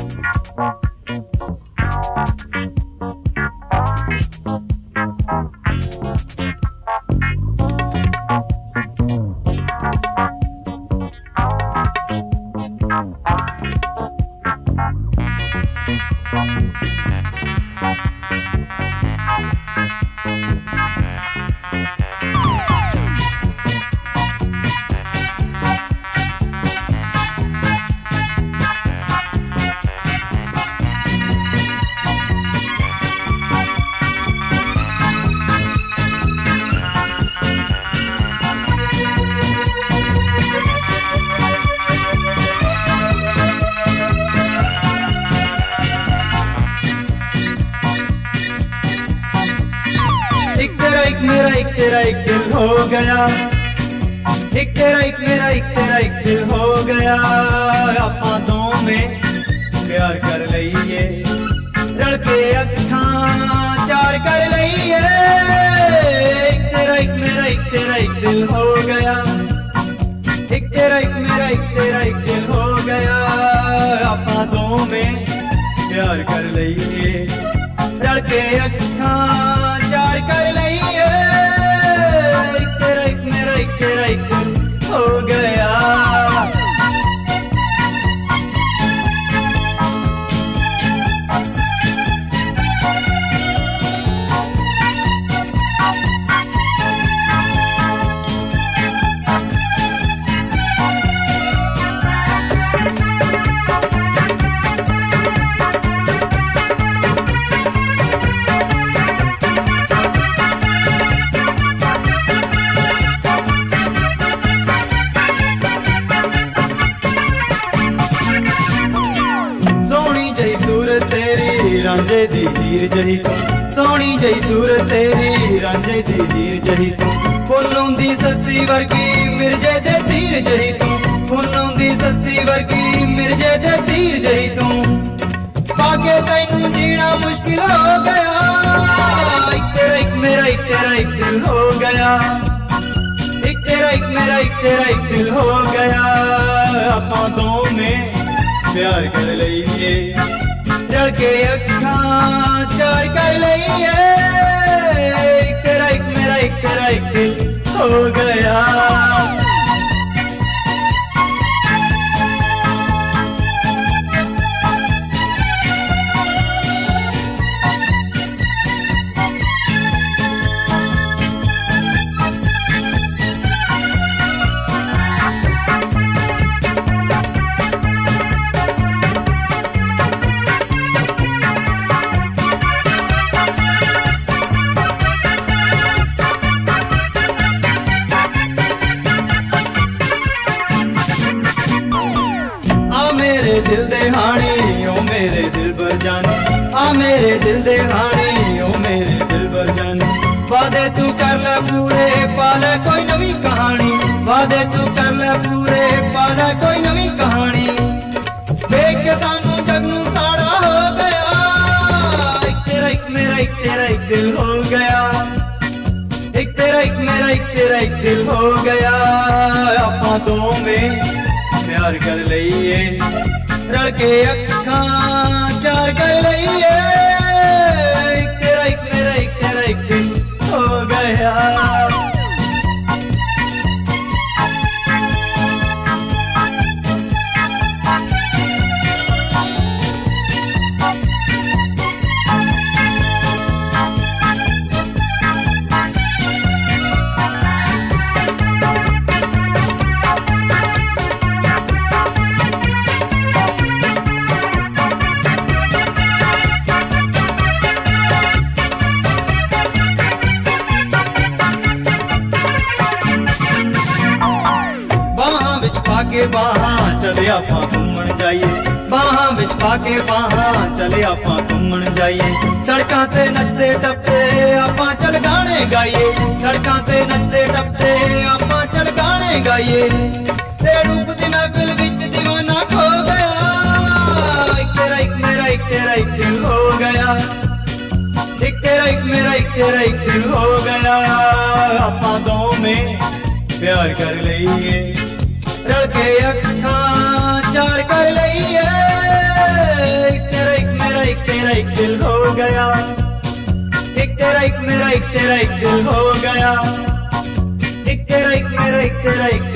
तेरा एक दिल हो गया, एक तेरा एक मेरा एक तेरा एक दिल हो गया। आपां दोवें प्यार कर लईए, रल के अखां चार कर लईए। एक तेरा एक मेरा एक तेरा एक दिल हो गया, एक तेरा एक मेरा एक तेरा एक दिल हो गया। आपां दोवें प्यार कर लईए, रल के अखां चार कर लईए। तेरा एक दिल हो गया। रांझे दी हीर जही तू, सोहनी जही सूरत तेरी रांझे दी हीर जही तू। फुल्लों दी सस्सी वर्गी मिर्जे दे तीर जही तू, फुल्लों दी सस्सी वर्गी मिर्जे दे तीर जही तू। पाके तैनू जीना मुश्किल हो गया, एक तेरा एक मेरा एक तेरा एक दिल हो गया। एक तेरा एक मेरा एक तेरा एक दिल हो गया। आपां दोवें प्यार कर लईए, रल के अखां चार कर लईए। एक तेरा एक मेरा एक तेरा एक दिल हो गया। दिल दे हानी ओ मेरे दिल बर जानी, आ मेरे दिल दे हानी ओ मेरे दिल बर जानी। वादे तू कर ले पूरे पाले कोई नवी कहानी, वादे तू कर ले पूरे पाले कोई नवी कहानी। देख के सानू जग नू साड़ा हो गया, एक तेरा एक मेरा एक तेरा एक दिल हो गया। एक तेरा एक मेरा एक तेरा एक दिल हो गया। आपां दोवें प्यार कर लईए, रल के अखां चार कर लईए। एक तेरा एक मेरा एक तेरा एक दिल हो गया। के बाहां चले आपां घूमन जाइए, बाहां विच पाके बाहां चले आपां घूमन जाइए। सड़कां ते नचदे टपदे आपां चल गाने गाइए, सड़कां ते नचदे टपदे आपां चल गाने गाइए। ते रूप दी महफिल विच दीवाना खो गया, एक तेरा एक मेरा एक तेरा एक दिल हो गया। एक तेरा एक मेरा एक तेरा एक दिल हो गया। आपां दोवें प्यार कर लईए, रल के अखां चार कर लईए। एक मेरा एक तेरा एक दिल हो गया, एक तेरा एक मेरा एक तेरा एक